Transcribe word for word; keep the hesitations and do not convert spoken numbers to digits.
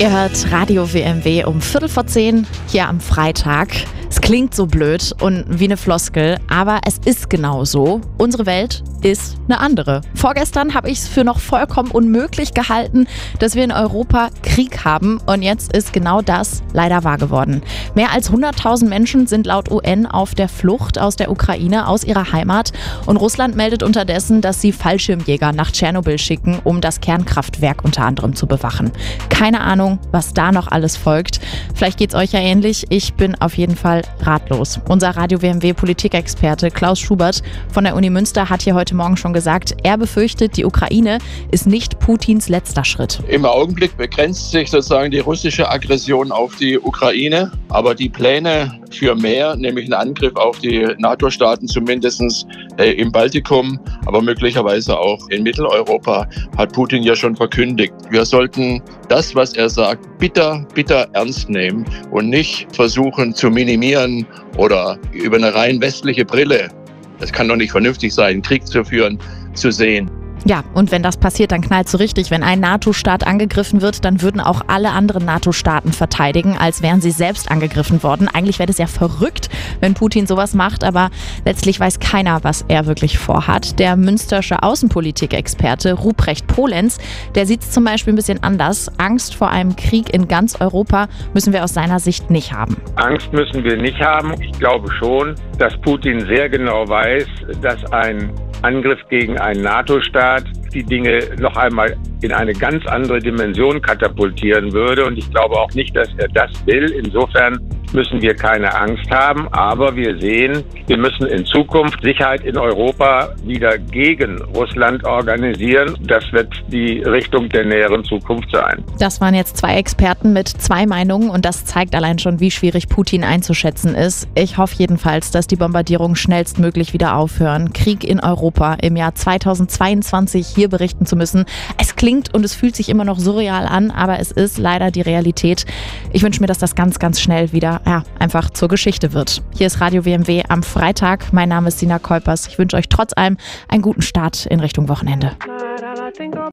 Ihr hört Radio W M W um Viertel vor zehn hier am Freitag. Es klingt so blöd und wie eine Floskel, aber es ist genau so. Unsere Welt ist eine andere. Vorgestern habe ich es für noch vollkommen unmöglich gehalten, dass wir in Europa Krieg haben, und jetzt ist genau das leider wahr geworden. Mehr als hunderttausend Menschen sind laut U N auf der Flucht aus der Ukraine, aus ihrer Heimat, und Russland meldet unterdessen, dass sie Fallschirmjäger nach Tschernobyl schicken, um das Kernkraftwerk unter anderem zu bewachen. Keine Ahnung, was da noch alles folgt. Vielleicht geht's euch ja ähnlich. Ich bin auf jeden Fall ratlos. Unser Radio W M W-Politikexperte Klaus Schubert von der Uni Münster hat hier heute Morgen schon gesagt, er befürchtet, die Ukraine ist nicht Putins letzter Schritt. Im Augenblick begrenzt sich sozusagen die russische Aggression auf die Ukraine, aber die Pläne für mehr, nämlich einen Angriff auf die NATO-Staaten, zumindest äh, im Baltikum, aber möglicherweise auch in Mitteleuropa, hat Putin ja schon verkündigt. Wir sollten das, was er sagt, bitter, bitter ernst nehmen und nicht versuchen zu minimieren oder über eine rein westliche Brille, das kann doch nicht vernünftig sein, Krieg zu führen, zu sehen. Ja, und wenn das passiert, dann knallt es so richtig. Wenn ein NATO-Staat angegriffen wird, dann würden auch alle anderen NATO-Staaten verteidigen, als wären sie selbst angegriffen worden. Eigentlich wäre das ja verrückt, wenn Putin sowas macht, aber letztlich weiß keiner, was er wirklich vorhat. Der münstersche Außenpolitik-Experte Ruprecht Polenz, der sieht es zum Beispiel ein bisschen anders. Angst vor einem Krieg in ganz Europa müssen wir aus seiner Sicht nicht haben. Angst müssen wir nicht haben. Ich glaube schon, dass Putin sehr genau weiß, dass ein Angriff gegen einen NATO-Staat die Dinge noch einmal in eine ganz andere Dimension katapultieren würde. Und ich glaube auch nicht, dass er das will. Insofern müssen wir keine Angst haben. Aber wir sehen, wir müssen in Zukunft Sicherheit in Europa wieder gegen Russland organisieren. Das wird die Richtung der näheren Zukunft sein. Das waren jetzt zwei Experten mit zwei Meinungen, und das zeigt allein schon, wie schwierig Putin einzuschätzen ist. Ich hoffe jedenfalls, dass die Bombardierungen schnellstmöglich wieder aufhören. Krieg in Europa im Jahr zweitausendzweiundzwanzig hier berichten zu müssen. Es klingt und es fühlt sich immer noch surreal an, aber es ist leider die Realität. Ich wünsche mir, dass das ganz, ganz schnell wieder ja, einfach zur Geschichte wird. Hier ist Radio W M W am Freitag. Mein Name ist Sina Kolpers. Ich wünsche euch trotz allem einen guten Start in Richtung Wochenende.